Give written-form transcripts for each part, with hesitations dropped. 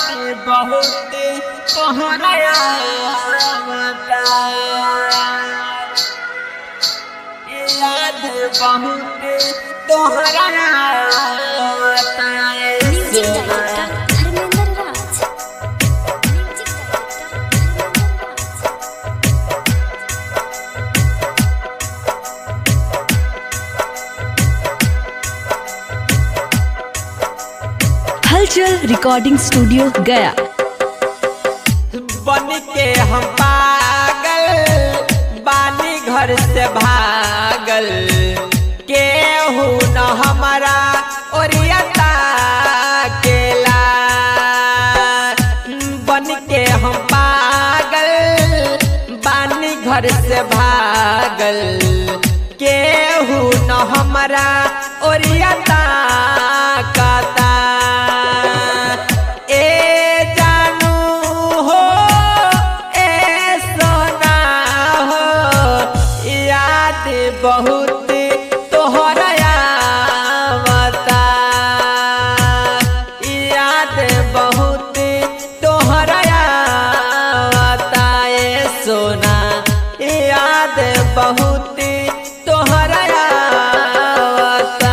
बहुत तोहरा याद बहुत तोहरा हलचल रिकॉर्डिंग स्टूडियो गया। बन के हम पागल बानी घर से भागल केहू न हमारा ओरियता केला। बन के हम पागल बानी घर से भागल केहू न हमारा ओरियता काता। बहुत तोहरा आवता याद बहुत तोहरा आवता ए सोना याद बहुत तोहरा आवता।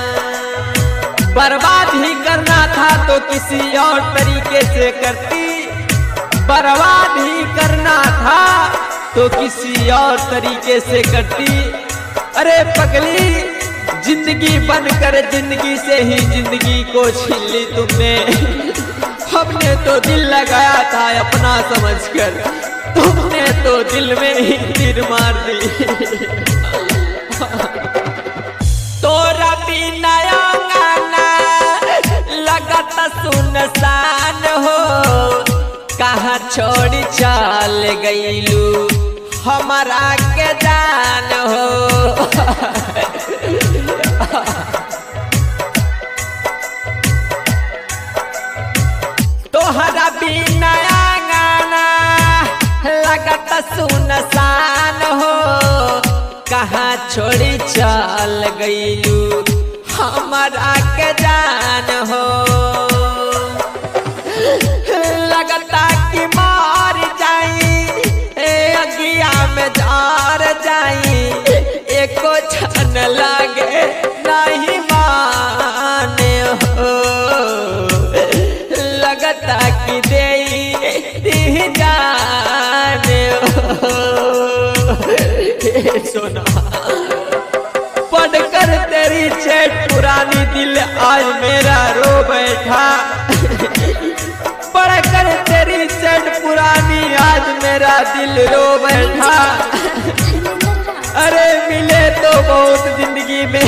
बर्बाद ही करना था तो किसी और तरीके से करती, बर्बाद ही करना था तो किसी और तरीके से करती। अरे पगली जिंदगी बनकर जिंदगी से ही जिंदगी को छीन ली तुमने। हमने तो दिल लगाया था अपना समझकर, तुमने तो दिल में ही तीर मार दी। तोरा बिना गाना लगत सुनसान हो, कहाँ छोड़ी चल गईलू हमारा के जान हो। तोहरा बिना गाना लगत सुनसान हो, कहाँ छोड़ी चल गईलू हमारा के जान हो। लगता कि मार जाई अगिया में जार जाई, एको छन लागे नहीं माने हो। लगता कि दे जाने हो। सोना पढ़कर तेरी चैट पुरानी दिल आज मेरा रो बैठा। पढ़कर तेरी चैट पुरानी आज मेरा दिल रो बैठा। अरे मिले तो बहुत जिंदगी में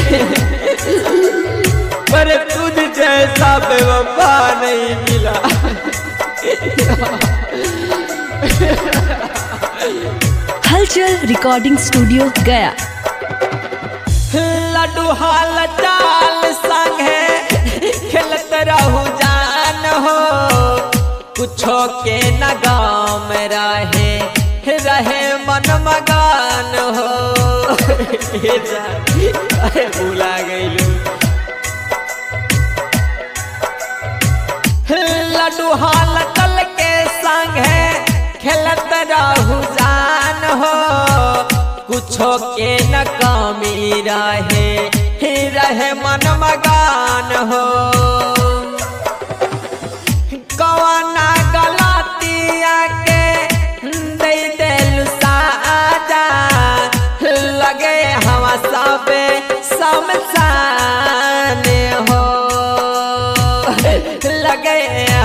पर तुझ जैसा बेवफा नहीं मिला। हलचल रिकॉर्डिंग स्टूडियो गया। लड्डू हाल चाल संग है खेलत रहू जान हो, कुछो के न गाँव में रहे मन मगान हो। अरे भूला गईलू लड्डू हाल चल के संग है खेलत रहू जान हो, कुछो के न कमी रहे मन मगान हो। कवना गलतिया के दे दिल साजा, लगे हवा सब समसान हो। लगे